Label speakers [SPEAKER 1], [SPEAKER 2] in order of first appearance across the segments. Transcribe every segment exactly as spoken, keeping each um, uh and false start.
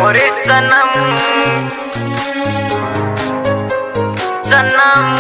[SPEAKER 1] मोरे सनम सनम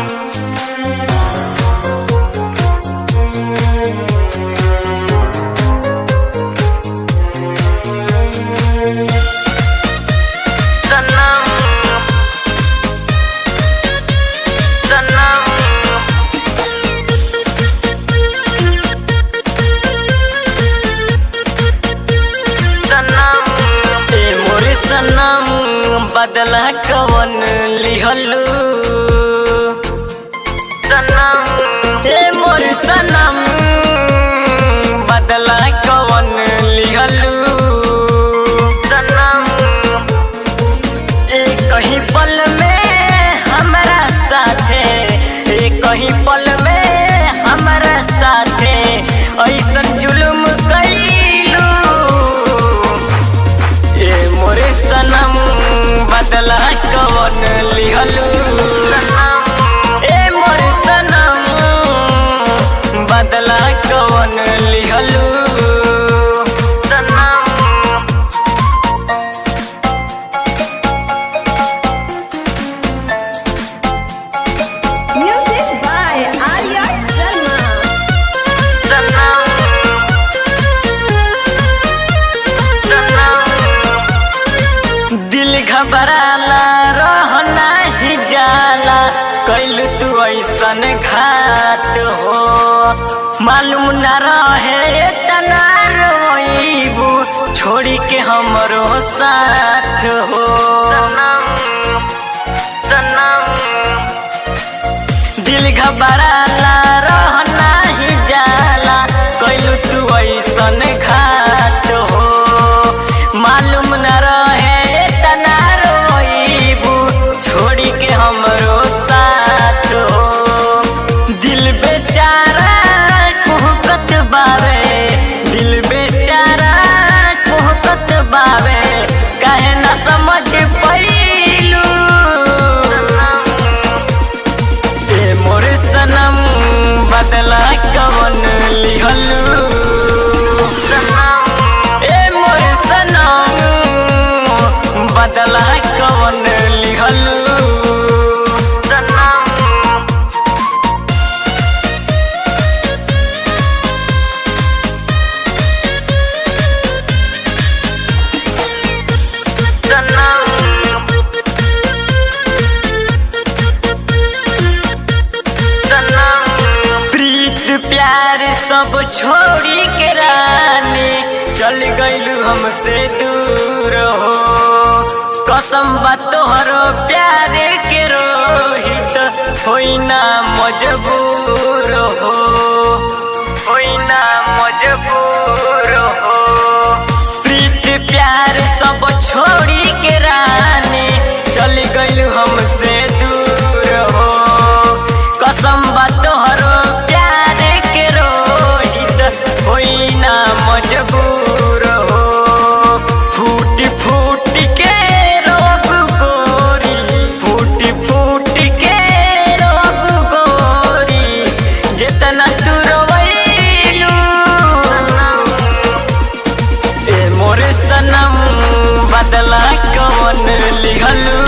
[SPEAKER 1] बदला कवन लिहलू सनम हे मोर सनम बदला कवन लिहलू सनम एक कहीं पल में हमारा साथे एक कहीं पल में हमारा साथे ऐसन जुल्म कैलू ए मोर सनम बदला कवन लिहलू ए मोर सनम बदला कवन लिहलू
[SPEAKER 2] Music by Arya Sharma.
[SPEAKER 1] दिल घबराला रहना ही जाला कैलू तू ऐसन घात हो मालूम न रहे तना रोइबू छोड़ी के हमरो साथ हो दिल घबराला रहना ही जाला कैलू तू ऐसन घात हो मालूम न रहे तना रोइबू छोड़ी के हमरो साथ हो दिल बेचारा कुहकत बावे दिल बेचारा कुहकत बावे काहे न समझ पैलू ए मोर सनम बदला कवन लिहलू ए मोर सनम बदला कवन लिहलू प्रीत प्यार सब छोड़ी के रानी चल गइलू हमसे दूर हो कसम बा तोहरो प्यार के रोहित होई ना मजबूर हो होई ना मजबूर हो प्रीत प्यार सब छोड़ी के रानी चल गइलू हमसे दूर हो कसम बा तोहरो प्यार के रोहित होई ना मजबूर हो फूट फूट के रोब गोरी फूट फूट के रोब गोरी जितना तू रोइलू ए मोर सनम बदला कवन लिहलू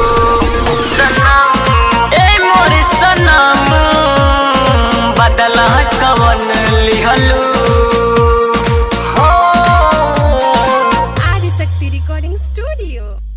[SPEAKER 1] ए मोर सनम बदला कवन लिहलू
[SPEAKER 2] Adi Shakti Recording Studio.